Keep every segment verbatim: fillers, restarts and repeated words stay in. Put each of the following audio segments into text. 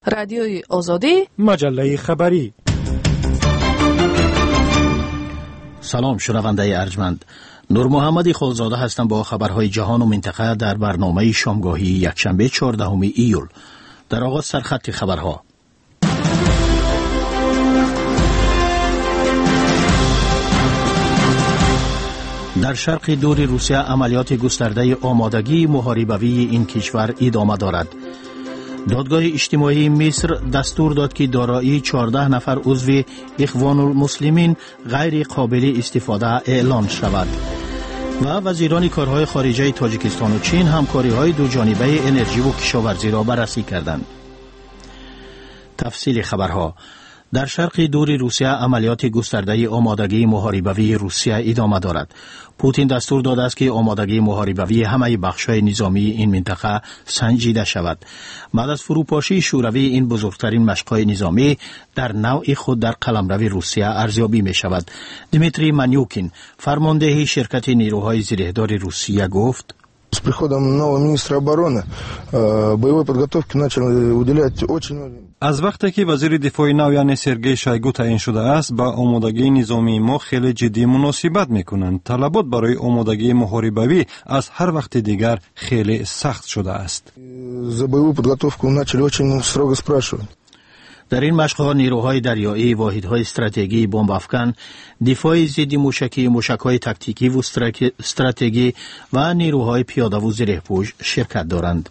رادیوی آزادی، مجله خبری. سلام شنونده ارجمند، نور محمدی خالزاده هستم با خبرهای جهان و منطقه در برنامه شامگاهی یکشنبه چهاردهم ایول. در آغاز سرخط خبرها. در شرق دور روسیه عملیات گسترده آمادگی محاربوی این کشور ادامه دارد. دادگاه اجتماعی مصر دستور داد که دارایی چهارده نفر عضو اخوان المسلمین غیر قابل استفاده اعلان شود. و وزیران کارهای خارجه تاجیکستان و چین همکاری‌های دوجانبه انرژی و کشاورزی را بررسی کردند. تفصیل خبرها. در شرق دور روسیه عملیات گسترده آمادگی محاربوی روسیه ادامه دارد. پوتین دستور داده است که آمادگی محاربوی همه بخش‌های نظامی این منطقه سنجیده شود. بعد از فروپاشی شوروی این بزرگترین مشق‌های نظامی در نوع خود در قلمرو روسیه ارزیابی می‌شود. دمیتری منیوکین فرمانده شرکت نیروهای زیرهدار روسیه گفت: С приходом нового министра обороны боевой подготовке начали уделять очень. از وقتی که وزیر دفاع نو یعنی سرگئی شایگو تعیین شده است با آمادگی نظامی ما خیلی جدی مناسبت میکنند. طلبات برای آمادگی محاربوی از هر وقت دیگر خیلی سخت شده است. За боевую подготовку начали очень строго спрашивать. در این مشق‌ها نیروهای دریایی، واحدهای استراتژی بمب افکن، دفاع ضد موشکی، موشک‌های تاکتیکی و استراتژی و نیروهای پیاده و زره‌پوش شرکت دارند.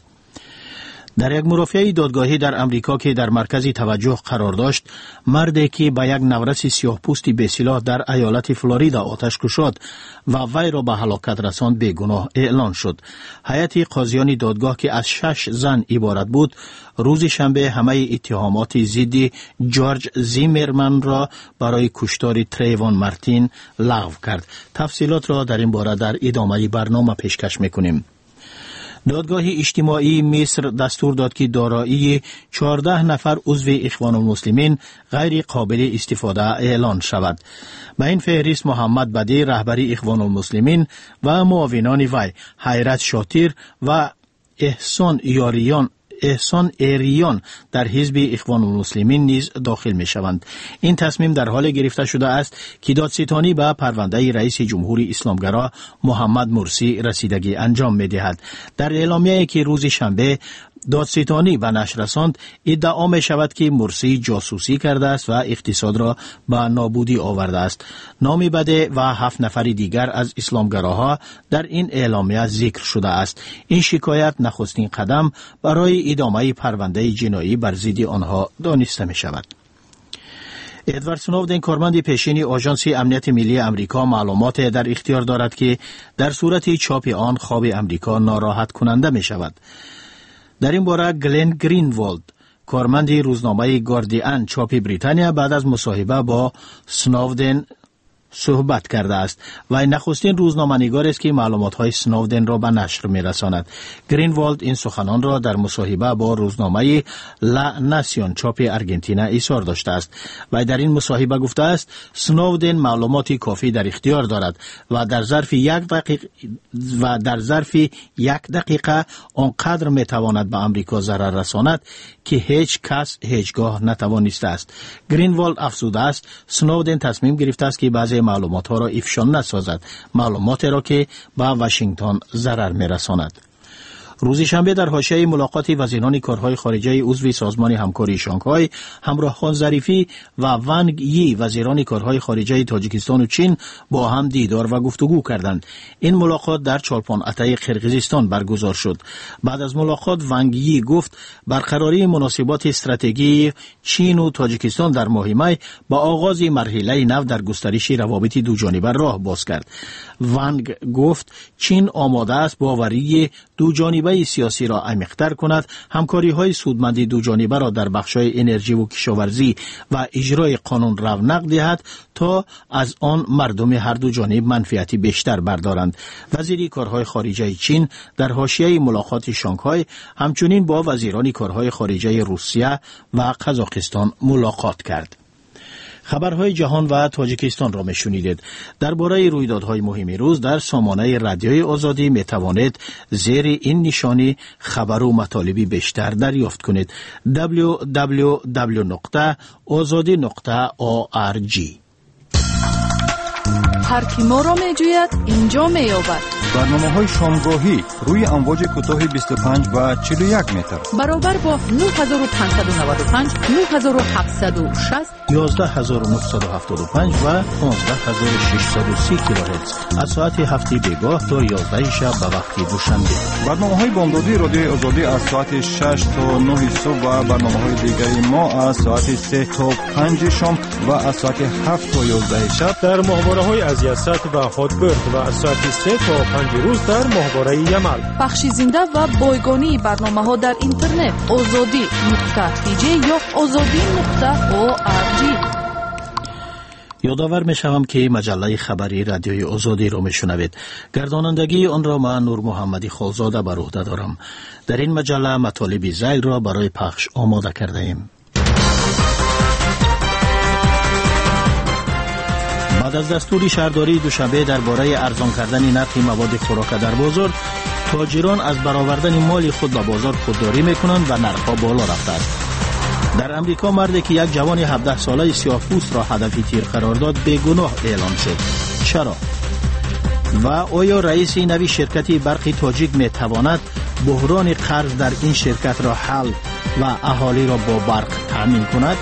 در یک مرافعه دادگاهی در امریکا که در مرکز توجه قرار داشت، مردی که به یک نورس سیاه‌پوستی بی‌سلاح در ایالت فلوریدا آتش کشید و وی را به هلاکت رساند بیگناه اعلان شد. هیئت قاضیان دادگاه که از شش زن عبارت بود، روز شنبه همه اتهامات ضد جورج زیمرمن را برای کشتار تریوان مارتین لغو کرد. تفصیلات را در این باره در ادامه برنامه پیشکش می‌کنیم. دادگاه اجتماعی مصر دستور داد که دارایی چهارده نفر عضو اخوان المسلمین غیر قابل استفاده اعلان شود. به این فهرست محمد بدی رهبری اخوان المسلمین و معاونان وی، حیرت شاطر و احسان یاریان احسان ایریان در حزب اخوان المسلمین نیز داخل می شوند. این تصمیم در حال گرفته شده است که دادستانی به پرونده رئیس جمهوری اسلامگرا محمد مرسی رسیدگی انجام می دهد. در اعلامیه‌ای که روز شنبه دادستانی به نشر رساند، ادعا می شود که مرسی جاسوسی کرده است و اقتصاد را به نابودی آورده است. نام بده و هفت نفر دیگر از اسلامگراها در این اعلامیه ذکر شده است. این شکایت نخستین قدم برای ادامه پرونده جنایی بر ضد آنها دانسته می شود. ادوارد سنودن کارمند پیشین آژانس امنیت ملی امریکا معلومات در اختیار دارد که در صورت چاپ آن خواب امریکا ناراحت کننده می شود. در این باره گلن گرینوالد کارمند روزنامه گاردین چاپ بریتانیا بعد از مصاحبه با سنودن صحبت کرده است و نخستین روزنامه‌نگار است که معلومات‌های سنودن را به نشر می‌رساند. گرینوالد این سخنان را در مصاحبه با روزنامه لا ناسیون چاپ آرژانتین اظهار داشته است و در این مصاحبه گفته است سنودن معلومات کافی در اختیار دارد و در ظرف یک دقیقه و در ظرف یک دقیقه آنقدر می‌تواند به آمریکا ضرر رساند که هیچ کس هیچگاه نتوانسته است. گرینوالد افزوده است سنودن تصمیم گرفته است که بعضی معلومات ها را افشا نسازد، معلومات را که به واشنگتن ضرر می‌رساند. روز شنبه در حاشیه ملاقات وزیران کارهای خارجه عضو سازمان همکاری شانگهای همراه خان ظریفی و ونگ یی وزیران کارهای خارجه تاجیکستان و چین با هم دیدار و گفتگو کردند. این ملاقات در چالپان اتای قرقیزستان برگزار شد. بعد از ملاقات ونگ یی گفت برقراری مناسبات استراتژی چین و تاجیکستان در ماه می با آغاز مرحله نو در گسترش روابط دوجانبه راه باز کرد. ونگ گفت چین آماده است باوری دوجانبه سیاسی را عمیق‌تر کند، همکاری‌های سودمند دوجانبه را در بخش‌های انرژی و کشاورزی و اجرای قانون رونق دهد تا از آن مردم هر دو جانب منفعتی بیشتر بردارند. وزیر کارهای خارجه چین در حاشیه ملاقات شانگهای همچنین با وزیران کارهای خارجه روسیه و قزاقستان ملاقات کرد. خبرهای جهان و تاجیکستان را میشنیدید. درباره رویدادهای مهم روز در سامانه رادیوی آزادی می توانید زیر این نشانی خبر و مطالبی بیشتر دریافت کنید. دبلیو دبلیو دبلیو نقطه آزادی نقطه او آر جی. هر کی ما را می جوید اینجا می یابد. برنامه های شامگاهی روی امواج کوتاه بیست و پنج و چهل و یک متر برابر با نه هزار و پانصد و نود و پنج، نه هزار و هفتصد و شصت، یازده هزار و نهصد و هفتاد و پنج و پانزده هزار و ششصد و سی کیلوهرتز از ساعت هفت بیگاه تا یازده شب به وقت دوشنبه. برنامه های بامدادی رادیوی آزادی از ساعت شش تا نه صبح و برنامه های دیگری ما از ساعت سه تا پنج شام و از ساعت هفت تا یازده شب در ماهواره های از یست و هاتبرد و از ساعت سه تا پنج روز در ماهواره یمل. بخش زنده و بایگانی برنامه ها در اینترنت آزادی نقطه تی جی یا آزادی نقطه او آر جی. یادآور می شوم که مجله خبری رادیوی آزادی را می شنوید. گردانندگی آن را من نور محمدی خالزاده بر عهده دارم. در این مجله مطالب زیر را برای پخش آماده کرده ایم. بعد از دستور شهرداری دوشنبه درباره ارزان کردن نرخ مواد خوراک در بازار، تاجران از برآوردن مال خود به بازار خودداری میکنند و نرخ‌ها بالا رفته است. در امریکا مردی که یک جوان هفده ساله سیاه‌پوست را هدف تیر قرار داد بیگناه اعلام شد. چرا؟ و آیا رئیس نوی شرکت برق تاجیک میتواند بحران قرض در این شرکت را حل و اهالی را با برق تامین کند؟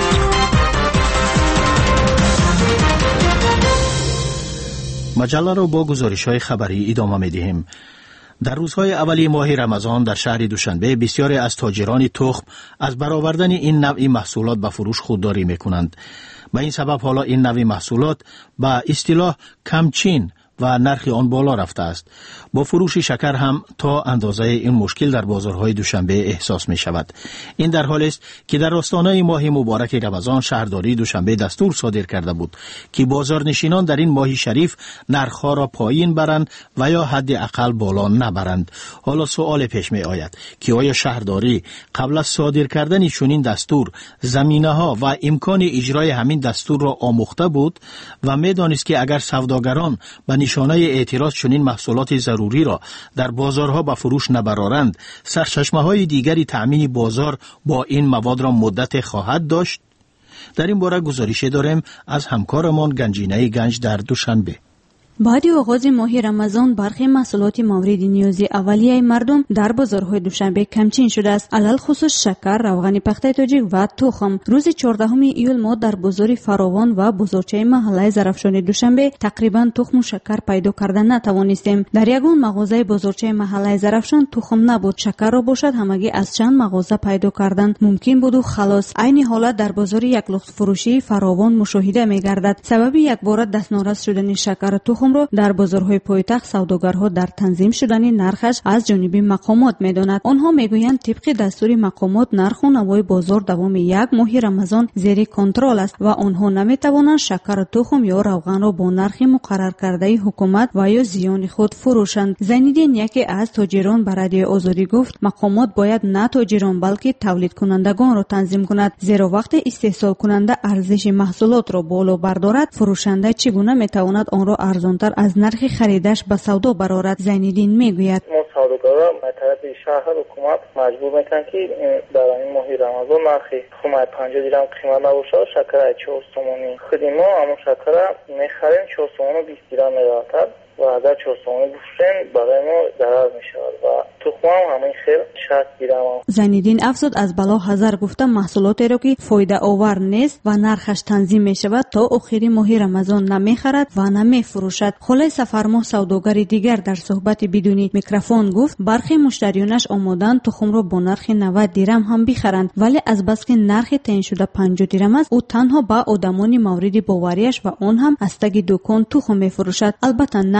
مجله را با گزارش‌های خبری ادامه می‌دهیم. در روزهای اولی ماه رمضان در شهر دوشنبه بسیاری از تاجران تخم از برآوردن این نوع محصولات به فروش خودداری می‌کنند. به این سبب حالا این نوع محصولات به اصطلاح کمچین و نرخ آن بالا رفته است. با فروش شکر هم تا اندازه این مشکل در بازارهای دوشنبه احساس می شود. این در حالی است که در آستانه ماه مبارک رمضان شهرداری دوشنبه دستور صادر کرده بود که بازارنشینان در این ماه شریف نرخ‌ها را پایین برند و یا حداقل بالا نبرند. حالا سوال پیش می آید که آیا شهرداری قبل از صادر کردن چنین دستور زمینه‌ها و امکان اجرای همین دستور را آموخته بود و می دانست که اگر سوداگران به نشانه اعتراض چنین محصولات ضروری را در بازارها به فروش نبرارند، سرچشمه‌های دیگری تأمین بازار با این مواد را مدت خواهد داشت؟ در این باره گزارش داریم از همکارمان گنجینه گنج در دوشنبه. بعد آغاز ماه رمضان برخی محصولات مورد نیاز اولیه مردم در بازارهای دوشنبه کمچین شده است. علل خصوص شکر، روغن پخته تاجیک و تخم. روز چهاردهم ایول ما در بازار فراوان و بازارچه محله ظرفشان دوشنبه تقریبا تخم و شکر پیدا کردن نتوانستیم. در یگان مغازه بازارچه محله ظرفشان تخم نبود. شکر را باشد همگی از چند مغازه پیدا کردن ممکن بود و خلاص. عین حالت در بازار یک لخت فروشی فراوان مشاهده می گردد. سبب یک بار دستنارس شدن شکر تخم را در بازارهای پایتخت سوداگرها در تنظیم شدن نرخش از جانب مقامات می‌دانند. آنها میگویند طبق دستور مقامات نرخ و نوای بازار دوام یک ماه رمضان زیر کنترل است و آنها نمی‌توانند شکر تخم یا روغن را با نرخ مقرر کرده حکومت و یا زیان خود فروشند. زنیدین یکی از تاجران به رادیو آزادی گفت مقامات باید نه تاجران بلکه تولید کنندگان را تنظیم کند، زیرا وقت استحصال کننده ارزش محصولات را بالا بردارد، فروشنده چگونه می‌تواند آن را ارزان از نرخ خریدش به سودا برآورد. زینالدین میگوید ما سوداگرا به طرف شهر حکومت مجبور میکنن که در این ماه رمضان نرخ تخم پنجاه درم قیمت نباشه، شکر چهار تومانی خودیم ما اما شکر میخریم چهار تومن و بیست درم میراتد و اگر چهار تومانی بفروشیم برای ما ضرر میشود و تخم هم همین خیر شصت درم. زینالدین افزود از بلا حذر گفته محصولاتی را که فایده آور نیست و نرخش تنظیم می شود تا آخر ماه رمضان نمیخرد و نمیفروشد. خلای سفرما سوداگر دیگر در صحبت بدون میکروفون گفت برخی مشتریانش آمادن تخم را با نرخ نود درم هم بخرند، ولی از بس که نرخ تعیین شده پنجاه درم است او تنها با آدمان مورد باوریش و آن هم از تگ دکان تخم میفروشد. البته نه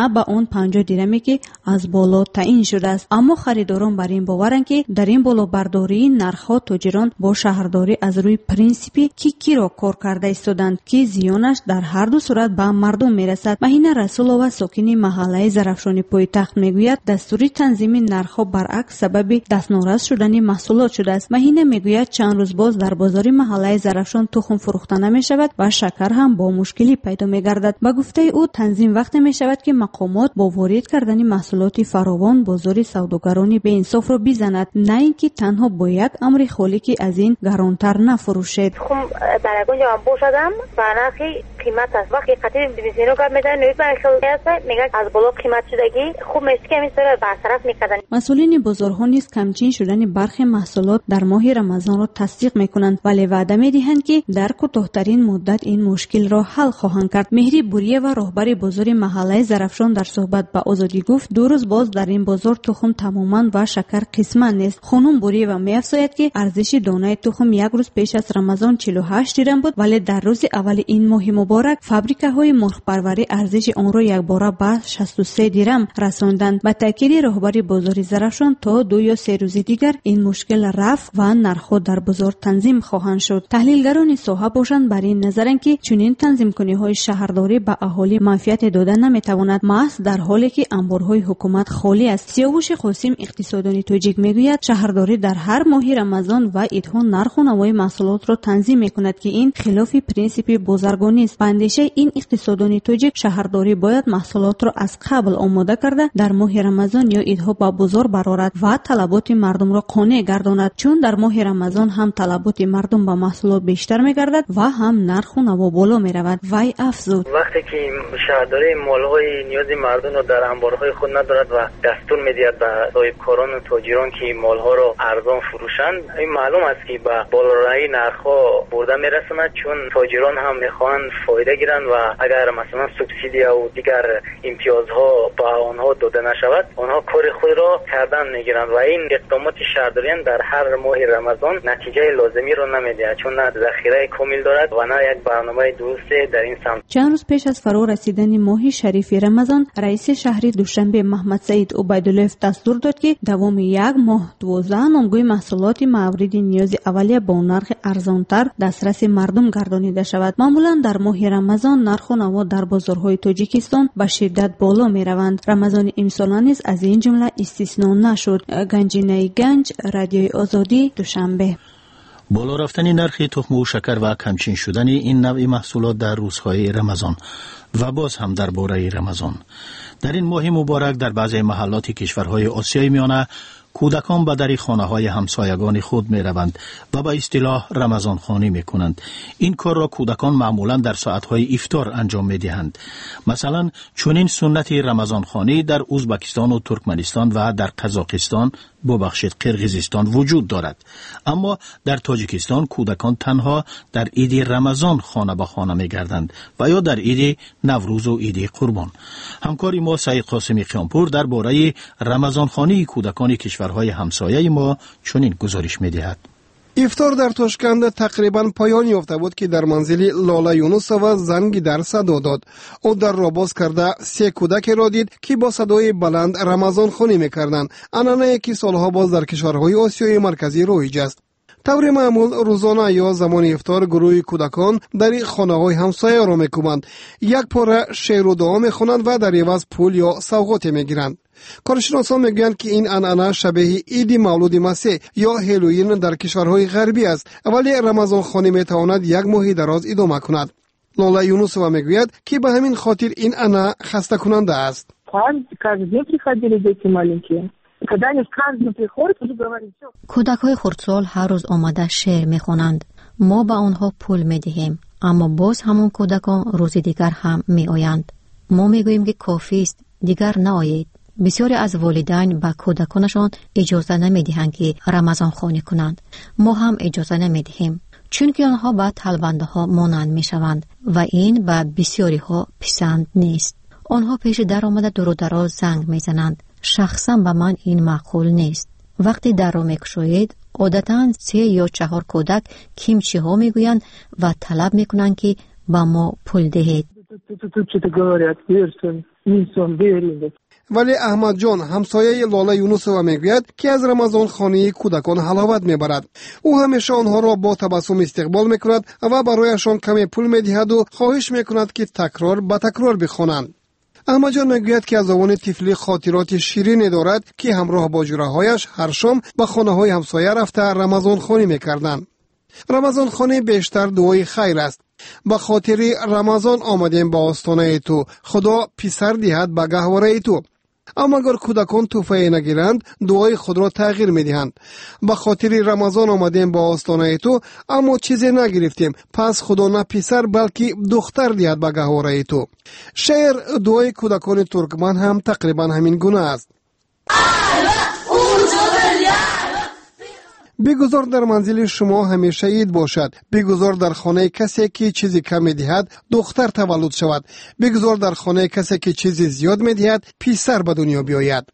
نه به اون پنجاه درمی که از بالا تعیین شده است. اما خریداران بر این باورند که در این بالا برداری نرخ‌ها تاجران با شهرداری از روی پرینسیپی کیکی را کار کرده ایستادند که زیانش در هر دو صورت به مردم میرسد. مهینه رسولова ساکن محله زرافشان پایتخت میگوید دستوری تنظیم نرخ‌ها برعکس سبب دستنوراست شدن محصولات شده است. مهینه میگوید چند روز باز در بازار محله زرافشان تخم فروخته نمیشود و شکر هم با مشکلی پیدا میگردد. با گفته او تنظیم وقت میشود که مقامات با وارد کردن محصولات فراوان بازار سوداگرانی به انصاف را بزند، نه اینکه تنها با یک امر خالی که از این گرانتر نفروشد. خم در اونجا هم باشدم و نرخی قیمت است. وقتی قطعی بیزینو گفت میدن نوید برای است میگه از بالا قیمت شدگی خوب میشه که میسره برطرف میکردن. مسئولین بازارها نیز کمچین شدن برخی محصولات در ماه رمضان را تصدیق میکنند، ولی وعده میدهند که در کوتاه‌ترین مدت این مشکل را حل خواهند کرد. مهری بوریه و راهبر بازار محله زرافشان در صحبت با آزادی گفت دو روز باز در این بازار تخم تماما و شکر قسمت نیست. خانم بوریه و می‌افزاید که ارزش دانه تخم یک روز پیش از رمضان چهل و هشت درم بود، ولی در روز اول این ماه مبارک فابریکه‌های مرغ پروری ارزش آن را یک باره به شصت و سه درم رساندند. با تاکید راهبر بازار زرافشان تا دو یا سه روز دیگر این مشکل رفع و نرخ‌ها در بازار تنظیم خواهند شد. تحلیلگران ساحه باشند بر این نظرند که چنین تنظیم‌کنی‌های شهرداری به اهالی منفعت داده نمی‌تواند، محض در حالی که انبارهای حکومت خالی است. سیاوش قاسم اقتصاددان تاجیک میگوید شهرداری در هر ماه رمضان و عیدها نرخ و نوای محصولات را تنظیم می‌کند که این خلاف پرینسیپ بازرگانی است. به اندیشه این اقتصاددان تاجیک شهرداری باید محصولات را از قبل آماده کرده در ماه رمضان یا عیدها به بازار برآورد و طلبات مردم را قانع گرداند، چون در ماه رمضان هم طلبات مردم به محصولات بیشتر می‌گردد و هم نرخ و نوا بالا می‌رود. وی افزود وقتی که شهرداری مال‌های نیاز مردم را در انبارهای خود ندارد و دستور می‌دهد به صاحبکاران و تاجران که مال‌ها را ارزان فروشند، این معلوم است که به بالارایی نرخ‌ها برده می‌رساند، چون تاجران هم می‌خواهند فایده گیرند و اگر مثلا سوبسیدی و دیگر امتیازها به آنها داده نشود آنها کار خود را کردن می‌گیرند و این اقدامات شهرداریان در هر ماه رمضان نتیجه لازمی را نمی‌دهد، چون نه ذخیره کامل دارد و نه یک برنامه درست در این سمت. چند روز پیش از فرا رسیدن ماه شریف رمضان رئیس شهری دوشنبه محمد سعید عبیدالله دستور داد که دوام یک ماه دوازده نامگوی محصولات مورد نیاز اولیه با نرخ ارزانتر دسترس مردم گردانیده شود. معمولا در ماه رمضان نرخ و نوا در بازارهای تاجیکستان به شدت بالا می روند. رمضان امسال نیز از این جمله استثنا نشد. گنجینه گنج، رادیوی آزادی، دوشنبه. بالا رفتن نرخ تخم و شکر و کمچین شدن این نوع محصولات در روزهای رمضان و باز هم در باره رمضان. در این ماه مبارک در بعضی محلات کشورهای آسیای میانه کودکان به در خانه های همسایگان خود می روند و به اصطلاح رمضان خوانی می کنند. این کار را کودکان معمولا در ساعت های افطار انجام می دهند. مثلا چنین سنت رمضان خوانی در ازبکستان و ترکمنستان و در قزاقستان ببخشید قرقیزستان وجود دارد. اما در تاجیکستان کودکان تنها در عید رمضان خانه به خانه می گردند و یا در عید نوروز و عید قربان. همکاری ما سعید قاسمی قیانپور در باره رمضان خوانی کودکان کشورهای همسایه ما چنین گزارش می دهد. افطار در تاشکند تقریبا پایان یافته بود که در منزل لاله یونسова زنگی در صدا داد. او در را باز کرده سه کودک را دید که با صدای بلند رمضان خوانی می‌کردند. عنعنه‌ای که سالها باز در کشورهای آسیای مرکزی رایج است. طور معمول روزانه یا زمان افطار گروه کودکان در خانه‌های همسایه را می‌کوبند. یک پاره شعر و دعا می‌خوانند و در عوض پول یا سوغاتی می‌گیرند. کارشناسان میگویند که این عنعنه شبیه عید مولود مسیح یا هالووین در کشورهای غربی است، ولی رمضان خوانی میتواند یک ماه دراز ادامه کند. لاله یونسova میگوید که به همین خاطر این عنعنه خسته کننده است. کودک‌های خردسال هر روز آمده شعر میخوانند. ما به آنها پول میدهیم، اما باز همون کودکان روز دیگر هم میآیند. ما میگوییم که کافی است، دیگر نآیید. بسیاری از والدین به کودکانشان اجازه نمیدهند که رمضان خوانی کنند. ما هم اجازه نمیدهیم، چون که آنها به طلبنده ها مانند میشوند و این به بسیاری ها پسند نیست. آنها پیش در آمده دور و دراز زنگ میزنند. شخصا به من این معقول نیست. وقتی در را میگشایید عادتا سه یا چهار کودک کیمچی ها میگویند و طلب میکنند که با ما پول دهید. ولی احمد جان همسایه لاله یونسова میگوید که از رمضان خانه کودکان حلاوت میبرد. او همیشه آنها را با تبسم استقبال میکند و برایشان کمی پول میدهد و خواهش میکند که تکرار به تکرار بخوانند. احمد جان میگوید که از آن طفلی خاطرات شیرینی دارد که همراه با جورهایش هر شام به خانه های همسایه رفته رمضان خانی میکردند. رمضان خانی بیشتر دعای خیر است. به خاطر رمضان آمدیم با آستانه تو، خدا پسر دهد به گهواره تو. اما اگر کودکان توفه نگیرند دعای خود را تغییر میدهند. به خاطر رمضان آمدیم با آستانه تو اما چیزی نگرفتیم، پس خدا نه پسر بلکه دختر دهد به گهواره تو. شعر دعای کودکان ترکمن هم تقریبا همین گونه است. بگذار در منزل شما همیشه عید باشد. بگذار در خانه کسی که چیزی کم می‌دهد دختر تولد شود. بگذار در خانه کسی که چیزی زیاد می‌دهد پسر به دنیا بیاید.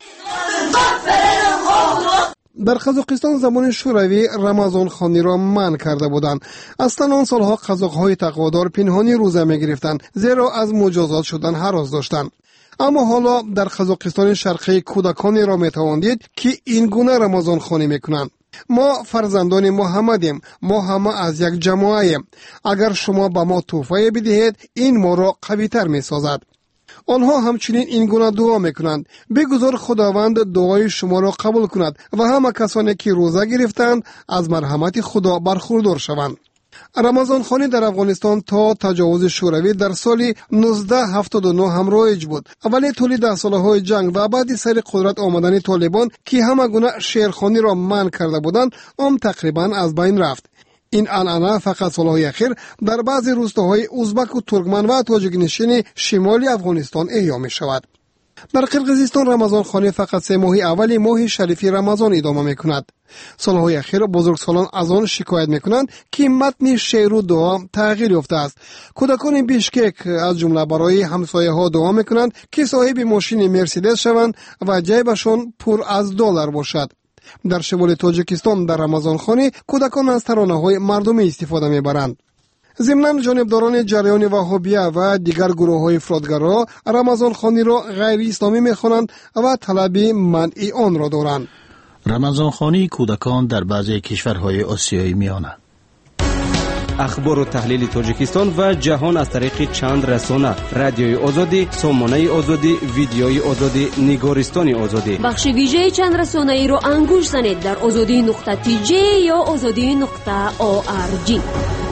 در قزاقستان زمان شوروی رمضان خانی را منع کرده بودند. اصلا آن سالها قزاق‌های تقوادار پنهانی روزه می‌گرفتند زیرا از مجازات شدن هراس داشتند. اما حالا در قزاقستان شرقی کودکانی را می‌توان دید که این گونه رمضان خانی می‌کنند. ما فرزندان محمدیم، ما همه از یک جماعیم. اگر شما به ما تحفه بدهید این ما را قوی تر می سازد. آنها همچنین این گونه دعا میکنند. بگذار خداوند دعای شما را قبول کند و همه کسانی که روزه گرفتند از مرحمت خدا برخوردار شوند. رمضان خانی در افغانستان تا تجاوز شوروی در سال نوزده هفتاد و نه هم رایج بود، ولی طول ده سالهای جنگ و بعد سر قدرت آمدن طالبان که همه گونه شعرخوانی را منع کرده بودند آن تقریبا از بین رفت. این عنعنه فقط سالهای اخیر در بعضی روستاهای ازبک و ترکمن و تاجیک نشین شمالی افغانستان احیا می شود. در قرقیزستان رمضان خانی فقط سه ماه اولی ماه شریفی رمضان ادامه می کند. سالهای اخیر بزرگسالان از آن شکایت می کنند که متن شعر و دعا تغییر یافته است. کودکان بیشکک از جمله برای همسایه ها دعا می کنند که صاحب ماشین مرسیدس شوند و جیبشان پر از دلار باشد. در شمال تاجیکستان در رمضان خانی کودکان از ترانه های مردمی استفاده می برند. ضمناً جانبداران جریان وهابیه و دیگر گروه های افراطگرا رمضان خانی را غیر اسلامی می خوانند و طلب منع آن را دارند. رمضان خانی کودکان در بعضی کشورهای آسیایی میانه. اخبار و تحلیل تاجیکستان و جهان از طریق چند رسانه: رادیوی آزادی، سامانه آزادی، ویدیوی آزادی، نگارستان آزادی. بخش ویژه چند رسانه ای را انگوش زنید در آزادی نقطه تی جی یا آزادی نقطه او آر جی.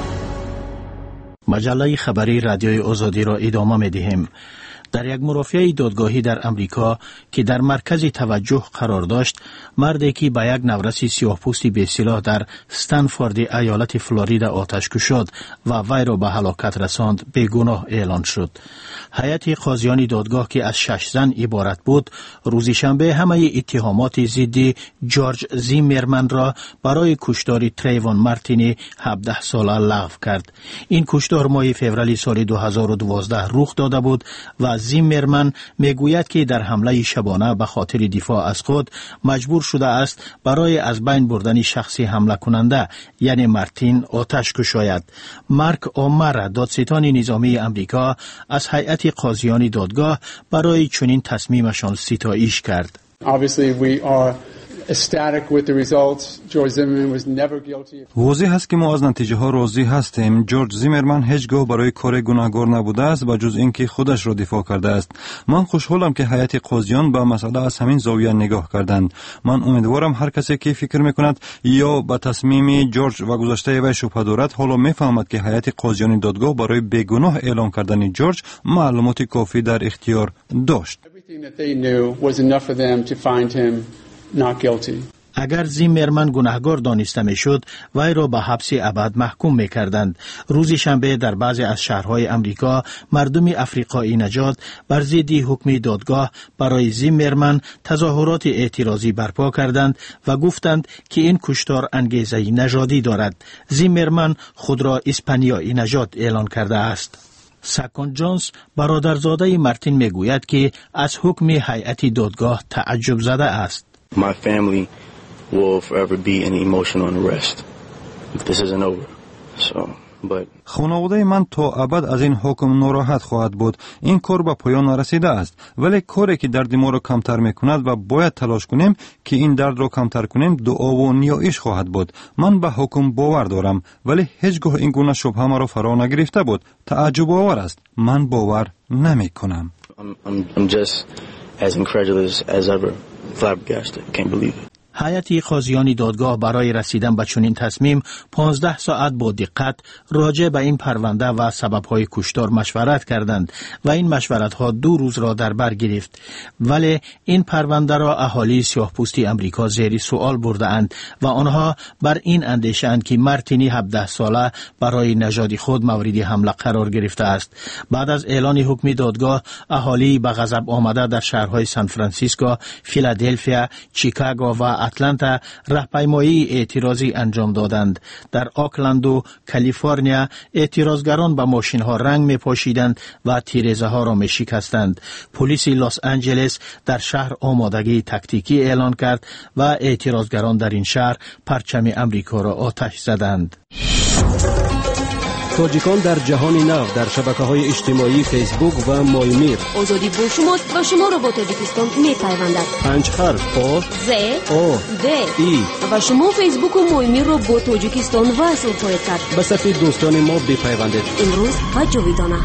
مجله خبری رادیوی آزادی را ادامه می دهیم. در یک مرافعه دادگاهی در امریکا که در مرکز توجه قرار داشت، مردی که به یک نورس سیاه‌پوستی بی‌سلاح در استنفورد ایالت فلوریدا آتش کشید و وی را به هلاکت رساند بیگناه اعلان شد. هیئت قاضیان دادگاه که از شش زن عبارت بود، روز شنبه همه اتهامات ضد جورج زیمرمن را برای کشتار تریوان مارتین هفده ساله لغو کرد. این کشتار ماه فوریه سال دو هزار و دوازده رخ داده بود و زیمرمن میگوید که در حمله شبانه به خاطر دفاع از خود مجبور شده است برای از بین بردن شخصی حمله کننده یعنی مارتین آتش کشاید. مارک اومر، دادستان نظامی امریکا، از هیئت قاضیان دادگاه برای چنین تصمیمشان ستایش کرد. واضح است که ما از نتیجه ها راضی هستیم. جورج زیمرمن هیچگاه برای کار گناهکار نبوده است و جز اینکه خودش را دفاع کرده است. من خوشحالم که هیئت قاضیان به مسئله از همین زاویه نگاه کردند. من امیدوارم هر کسی که فکر میکند یا به تصمیم جورج و گذشته وی شبهه دارد حالا میفهمد که هیئت قاضیان دادگاه برای بیگناه اعلام کردن جورج معلومات کافی در اختیار داشت. اگر زیمرمن گناهکار دانسته میشد، وی را به حبس ابد محکوم میکردند. روز شنبه در بعضی از شهرهای امریکا مردم افریقایی نژاد بر ضد حکم دادگاه برای زیمرمن تظاهرات اعتراضی برپا کردند و گفتند که این کشتار انگیزه نژادی دارد. زیمرمن خود را اسپانیایی نژاد اعلان کرده است. ساکون جونز، برادرزاده مارتین، میگوید که از حکم هیئت دادگاه تعجب زده است. My family will forever be in emotional unrest if this isn't over. So خانواده من تا ابد از این حکم ناراحت خواهد بود. این کار به پایان رسیده است، ولی کاری که درد ما را کمتر میکند و باید تلاش کنیم که این درد را کمتر کنیم دعا و نیایش خواهد بود. من به حکم باور دارم، ولی هیچگاه این گونه شبهه مرا فرا نگرفته بود. تعجب آور است. من باور نمی کنم. I'm, I'm, I'm just as incredulous as ever, flabbergasted, can't believe it. هیئت قاضیان دادگاه برای رسیدن به چنین تصمیم پانزده ساعت با دقت راجع به این پرونده و سبب‌های کشتار مشورت کردند و این مشورت‌ها دو روز را در بر گرفت. ولی این پرونده را اهالی سیاه‌پوستی امریکا زیر سوال برده‌اند و آنها بر این اندیشه‌اند که مارتینی هفده ساله برای نژاد خود مورد حمله قرار گرفته است. بعد از اعلان حکم دادگاه، اهالی به غضب آمده در شهرهای سان فرانسیسکو، فیلادلفیا، چیکاگو و اتلانتا راهپیمایی اعتراضی انجام دادند. در آکلند و کالیفرنیا اعتراضگران به ماشین ها رنگ می پاشیدند و تیره‌زه ها را می شکستند. پلیس لس آنجلس در شهر آمادگی تاکتیکی اعلان کرد و اعتراضگران در این شهر پرچم امریکا را آتش زدند. تاجیکان در جهان نو در شبکه‌های اجتماعی فیسبوک و مایمیر. آزادی با شما و شما را با تاجیکستان می‌پیوندد. پنج حرف آ ز او د ای و شما فیسبوک و مایمیر را با تاجیکستان وصل خواهید کرد. به صفحه دوستان ما بپیوندید. امروز و جاویدانه.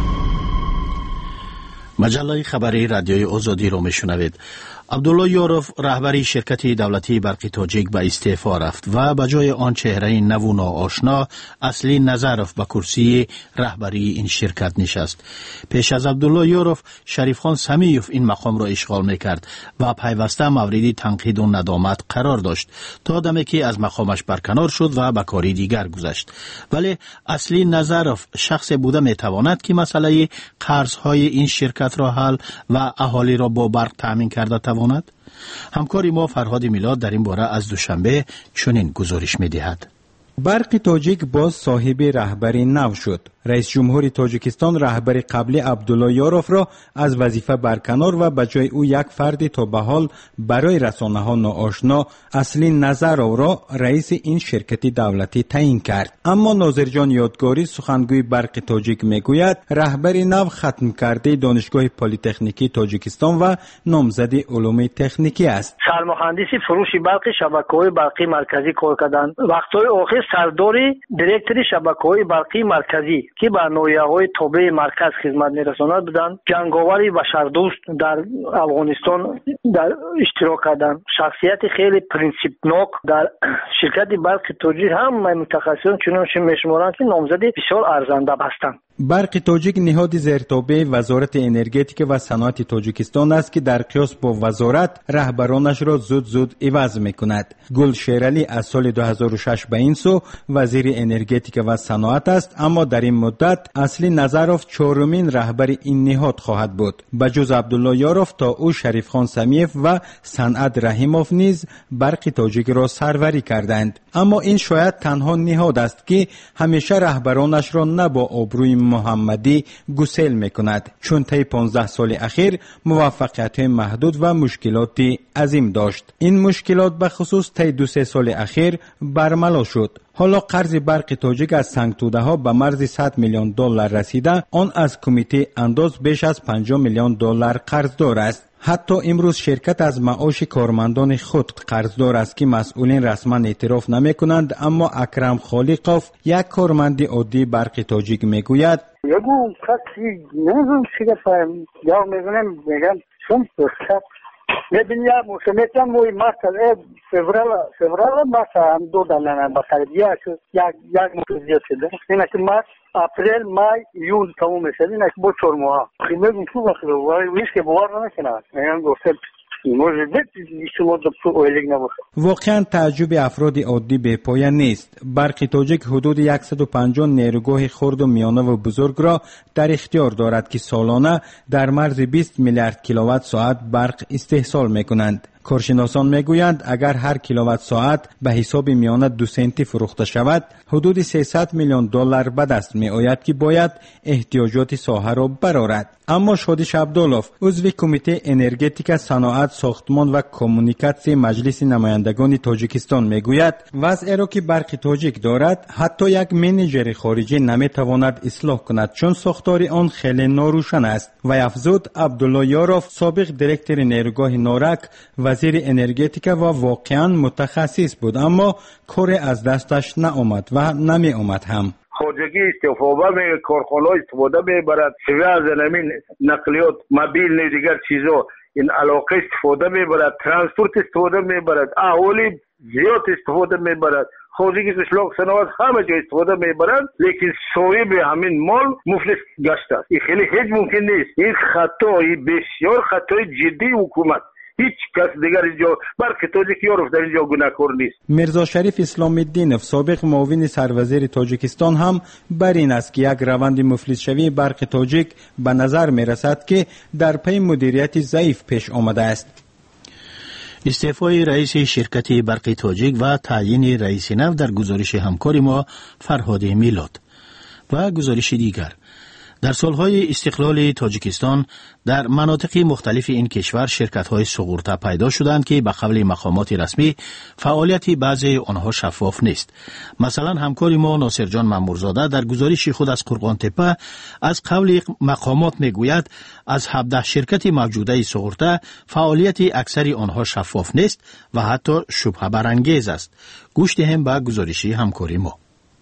مجله خبری رادیوی آزادی را میشنوید. عبدالله یاروف رهبری شرکت دولتی برق تاجیک به استعفا رفت و به جای آن چهره نو و ناآشنا اصلی نظروف به کرسی رهبری این شرکت نشست. پیش از عبدالله یاروف شریف خان سمیوف این مقام را اشغال میکرد و پیوسته مورد تنقید و ندامت قرار داشت تا دمی که از مقامش برکنار شد و به کاری دیگر گذشت. ولی اصلی نظروف شخص بوده میتواند که مسئله قرضهای این شرکت را حل و اهالی را با برق تامین کرده تواند. همکاری ما فرهاد میلاد در این باره از دوشنبه چنین گزارش می‌دهد. برق تاجیک باز صاحب رهبری نو شد. رئیس جمهور تاجیکستان رهبر قبلی عبدالله یاروف را از وظیفه برکنار و به جای او یک فرد تا به حال برای رسانه‌ها ناآشنا اصلی نظرو را رئیس این شرکت دولتی تعیین کرد. اما ناظرجان یادگاری سخنگوی برق تاجیک میگوید رهبر نو ختم کرده دانشگاه پلی‌تکنیکی تاجیکستان و نامزد علوم تکنیکی است. سرمهندس فروش برق شبکه‌های برقی مرکزی کار کردند. وقت‌های آخر سرداری دیرکتور شبکه‌های برقی مرکزی که به نویه‌های تابع مرکز خدمت می‌رساند بودند، جنگاوری بشردوست در افغانستان در اشتراک کردند. شخصیت خیلی پرینسیپناک در شرکت برق تاجیک هم متخصصان چنانچه می‌شمارند که نامزد بسیار ارزنده هستند. برق تاجیک نهاد زیرتابع وزارت انرژتیک و صنعت تاجیکستان است که در قیاس با وزارت رهبرانش را زود زود عوض می‌کند. گل شیرالی از سال دو هزار و شش به این سو وزیر انرژتیک و صنعت است، اما در این مدت اصلی نظروف چهارمین رهبر این نهاد خواهد بود. بجز عبدالله یاروف تا او شریف خان سمیف و صنعت رحیموف نیز برق تاجیک را سروری کردند. اما این شاید تنها نهاد است که همیشه رهبرانش را نه با آبروی محمدی گسیل میکند، چون طی پانزده سال اخیر موفقیت محدود و مشکلات عظیم داشت. این مشکلات به خصوص طی دو سه سال اخیر برملا شد. حالا قرض برق تاجیک از سنگ توده ها به مرز صد میلیون دلار رسیده، آن از کمیته انداز بیش از پنجاه میلیون دلار قرضدار است. حتی امروز شرکت از معاش کارمندان خود قرضدار است که مسئولین رسما اعتراف نمی کنند، اما اکرم خالقوف یک کارمند عادی برق تاجیک میگوید یگو کسی نمیدونم چیه فهم یا میگم میگم چون فرصت ببینیا موسمیتان موی مثلا فوریه فوریه مثلا دو دلار مثلا یک یک یک موسمیت شده اینا که مارس اپریل مای یون تموم میشه اینا که با چهار ماه خیلی تو وقت وای ویش که باور نمیکنه میگم گفتم واقعا تعجب افراد عادی به پایان نیست. برق تاجیک حدود صد و پنجاه نیروگاه خرد و میانه و بزرگ را در اختیار دارد که سالانه در مرز بیست میلیارد کیلووات ساعت برق استحصال میکنند. کارشناسان میگویند اگر هر کیلووات ساعت به حساب میانه دو سنتی فروخته شود حدود سیصد میلیون دلار به دست می آید که باید احتیاجات ساحه را برآورد. اما شادیش عبدالله عضو کمیته انرژتیک، صنعت، ساختمان و کمونیکاسیون مجلس نمایندگان تاجیکستان میگوید وضعی را که برق تاجیک دارد حتی یک منیجر خارجی نمیتواند اصلاح کند چون ساختار آن خیلی ناروشن است. و افزود عبدالله یاروف سابق دیرکتور نیروگاه نارک وزیر انرژتیک و واقعا متخصص بود اما کار از دستش نآمد و نمی آمد هم. خارجگی استفاده می کارخانه استفاده میبرد، سوی از زمین نقلیات موبیل نه دیگر چیزا این علاقه استفاده میبرد، ترانسپورت استفاده میبرد، اهالی زیاد استفاده میبرد، خارجگی قشلاق صنعت همه جا استفاده میبرند، لیکن صاحب همین مال مفلس گشته است. این خیلی هیچ ممکن نیست. این خطای بسیار خطای جدی حکومت، هیچ کس دیگر اینجا برق تاجیک یاروف در اینجا گناهکار نیست. میرزا شریف اسلام الدینов سابق معاون سروزیر تاجیکستان هم بر این است که یک روند مفلس شوی برق تاجیک به نظر میرسد که در پی مدیریت ضعیف پیش آمده است. استعفای رئیس شرکت برق تاجیک و تعیین رئیس نو در گزارش همکار ما فرهاد میلاد. و گزارش دیگر، در سالهای استقلال تاجیکستان در مناطق مختلف این کشور شرکت‌های سغورتا پیدا شدند که به قول مقامات رسمی فعالیت بعضی آنها شفاف نیست. مثلا همکار ما ناصر جان مامورزاده در گزارش خود از قرغان تپه از قول مقامات میگوید از هفده شرکت موجوده سغورتا فعالیت اکثر آنها شفاف نیست و حتی شبهه برانگیز است. گوش دهیم به گزارش همکاری ما.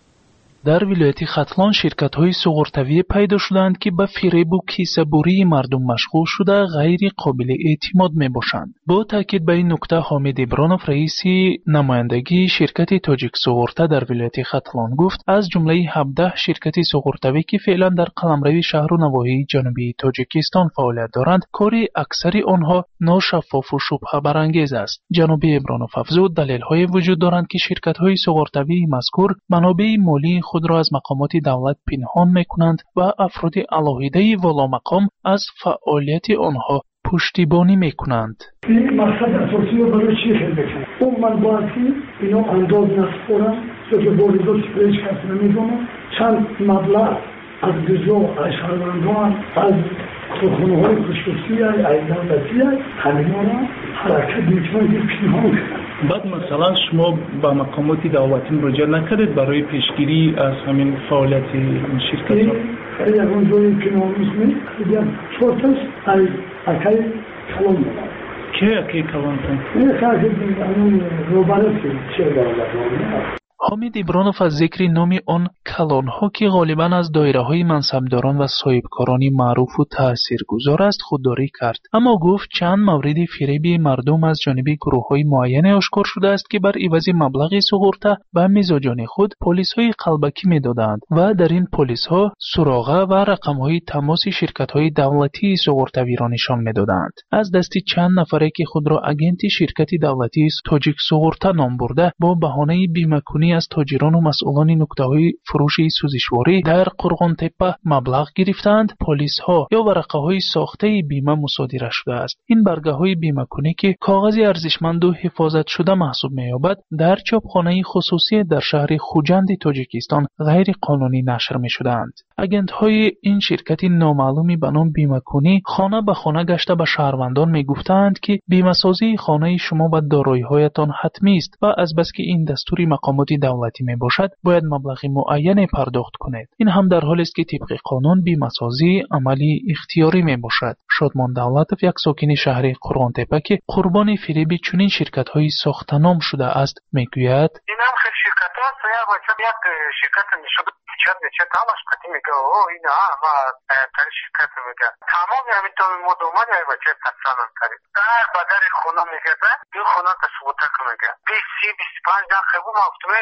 در ولایت ختلان شرکت‌های سغورتوی پیدا شدند که به فریب و کیسه‌بری مردم مشغول شده غیر قابل اعتماد میباشند. با تاکید به این نکته حامد ابرانوف رئیس نمایندگی شرکت تاجیک سغورتا در ولایت ختلان گفت از جمله هفده شرکت سغورتوی که فعلا در قلمرو شهر و نواحی جنوبی تاجیکستان فعالیت دارند کار اکثر آنها ناشفاف و شبهه برانگیز است. جناب ابرانوف افزود دلایل‌های وجود دارند که شرکت‌های سغورتوی مذکور منابع مالی خود را از مقامات دولت پنهان میکنند و افراد علاهیده والا مقام از فعالیت آنها پشتیبانی میکنند. این مقصد اساسی رو برای چی خیلی بکنند؟ اون منبعاتی اینا انداز نسپارن که واردات پیش کسی نمیدونن چند مبلغ از گزو از شهروندان از خونه های خصوصی از دولتی همینا را حرکت میکنند که پنهان کنند. بعد مثلا شما با مقامات دولتی مراجعه نکردید برای پیشگیری از همین فعالیت این شرکت ها؟ خیلی از اونجایی پنهانوز نیست خیلی از چورتش از اکی کلان بودن. که اکی کلان کن؟ این خیلی همون روبرت چه دولت حامد ابرانوف از ذکر نام آن کلان‌ها که غالباً از دایره‌های منصبداران و صاحبکارانی معروف و تاثیرگذار است خودداری کرد، اما گفت چند مورد فریب مردم از جانب گروه‌های معین آشکار شده است که بر عوض مبلغ سغورتا به مزاجان خود پلیس‌های قلبکی می‌دادند و در این پلیس‌ها سراغه و رقم‌های تماس شرکت‌های دولتی سغورتوی را نشان می‌دادند. از دست چند نفره که خود را اگنت شرکت دولتی تاجیک سغورتا نام برده با بهانه بیمه‌کنی از تاجران و مسئولان نقطه‌های فروش سوزشواری در قرغان تپه مبلغ گرفتند، پلیس‌ها یا ورقه‌های ساخته بیمه مصادره شده است. این برگه‌های بیمه‌کنی که کاغذ ارزشمند و حفاظت شده محسوب می‌یابد، در چاپخانه خصوصی در شهر خوجند تاجیکستان غیر قانونی نشر می‌شدند. اگنت‌های این شرکت نامعلومی به نام بیمه‌کنی خانه به خانه گشته به شهروندان می‌گفتند که بیمه‌سازی خانه شما و دارایی‌هایتان حتمی است و از بس که این دستور مقامات دولتی می باشد باید مبلغ معین پرداخت کنید. این هم در حالی است که طبق قانون بیمه‌سازی عملی اختیاری می باشد. شادمان دولتوف یک ساکن شهر قرغان تپه که قربان فریب چنین شرکت‌های ساخته‌نام شده است میگوید این هم خیلی شرکت‌ها سیاه باید یک شرکت نشده چه چه تماش کتی میگه او اینا ما تر شرکت میگه تمام همین تو مدومان یا بچه تکسانم کرد در بدر خونه میگه این خونه تصوبته که میگه بیست بیست پنج دقیقه بود مفتومه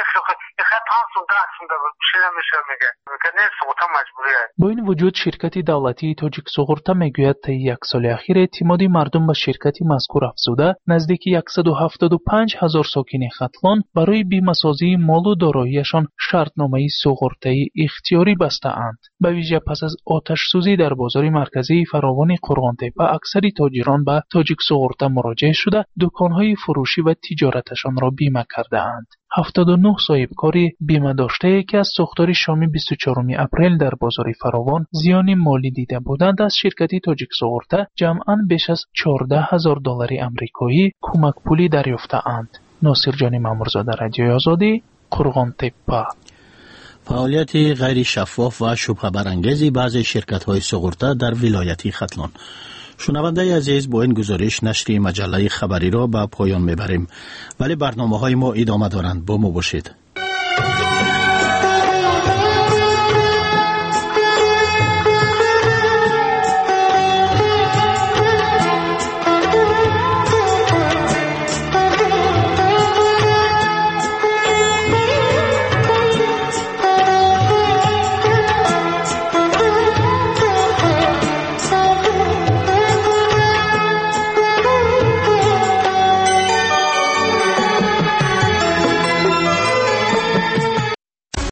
با این وجود شرکت دولتی تاجیک سوغورتا میگوید طی یک سال اخیر اعتماد مردم به شرکت مذکور افزوده، نزدیک صد و هفتاد و پنج هزار ساکن ختلان برای بیمه‌سازی مال و داراییشان شرطنامه سوغورتایی اختیاری بسته‌اند. به ویژه پس از آتش سوزی در بازار مرکزی فراوان قرغان‌تپه، اکثر تاجران به تاجیک سوغورتا مراجعه شده دکان‌های فروشی و تجارتشان را بیمه کرده‌اند. هفتاد و نه صاحبکاری بیمه داشته که از سوختار شام بیست و چهارم اپریل در بازار فراوان زیان مالی دیده بودند از شرکت تاجیک سوغورتا جمعاً بیش از چهارده هزار دلار آمریکایی کمک پولی دریافته‌اند. ناصر جان مامورزاده، رادیوی آزادی، قرغان‌تپه. فعالیت غیر شفاف و شبهه برانگیزی بعضی شرکت‌های سوغورتا در ولایت ختلان. شنونده عزیز، با این گزارش نشر مجله خبری را به پایان میبریم، ولی برنامه‌های ما ادامه دارند. با ما باشید.